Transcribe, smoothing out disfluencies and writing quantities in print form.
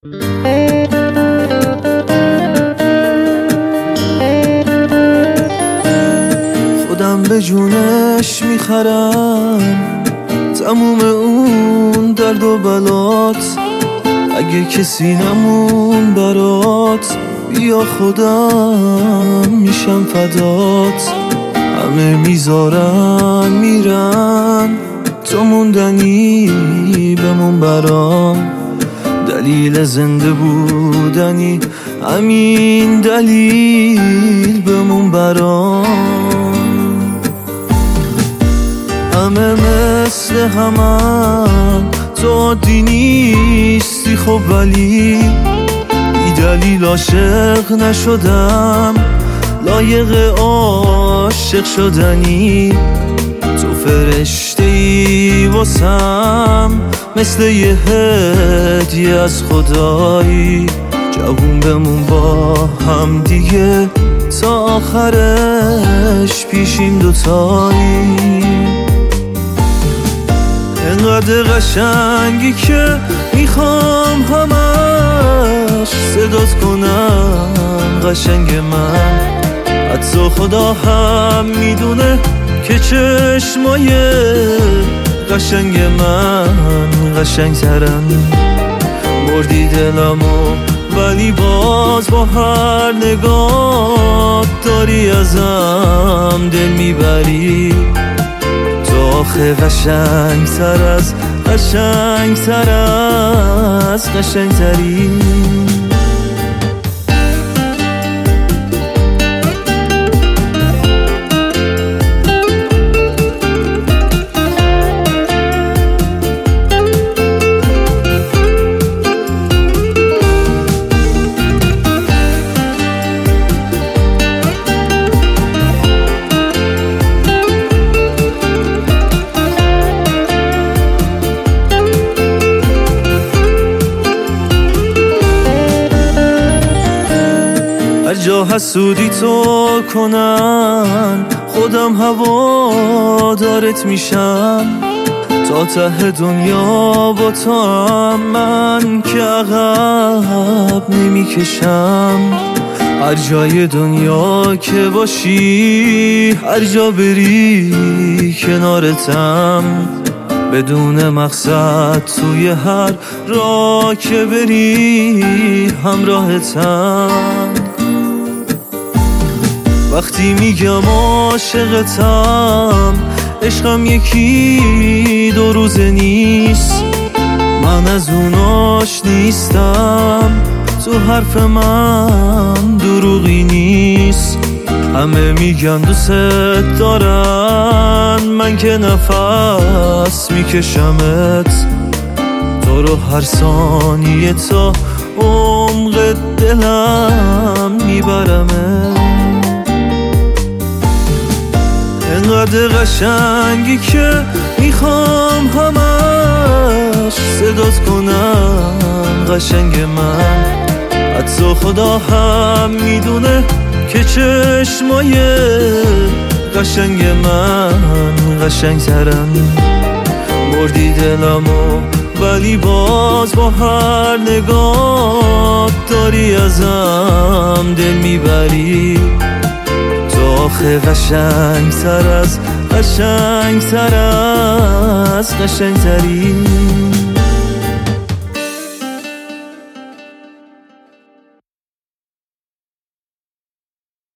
خودم به جونش میخرم تموم اون درد و بلات. اگه کسی نمون برات بیا خودم میشم فدات. همه میذارن میرن تو موندنی بمون برام. دلیل زنده بودنی همین دلیل بمون برام. همه مثل همن تو عادی نیستی خب ولی بی دلیل عاشق نشدم لایق عاشق شدنی. تو فرشته‌ای واسم مثل یه هدیه از خدایی. جوون بمون با هم دیگه تا آخرش پیشیم دوتایی. انقدر قشنگی که میخوام همش صدات کنم قشنگ من. حتی خدا هم میدونه که چشمای قشنگ من قشنگ ترن. بردی دلمو ولی باز با هر نگاه داری ازم دل میبری. تو آخه قشنگ تر از قشنگ تر از قشنگ تری. جا حسودی تو کنن خودم هوادارت میشم. تا ته دنیا با تو هم من که عقب نمیکشم. هر جای دنیا که باشی هر جا بری کنارتم. بدون مقصد توی هر راه که بری همراهتم. وقتی میگم عاشقتم عشقم یکی دو روزه نیست. من از اوناش نیستم تو حرف من دروغی نیست. همه میگن دوست دارن من که نفس میکشمت. تو رو هر ثانیه تا عمق دلم میبرمت. انقدر قشنگی که میخوام همش صدات کنم قشنگ من. حتی خدا هم میدونه که چشمای قشنگ من قشنگ ترن. بردی دلمو ولی باز با هر نگاه داری ازم دل میبری. آخه قشنگ تر از قشنگ تر از قشنگ تری.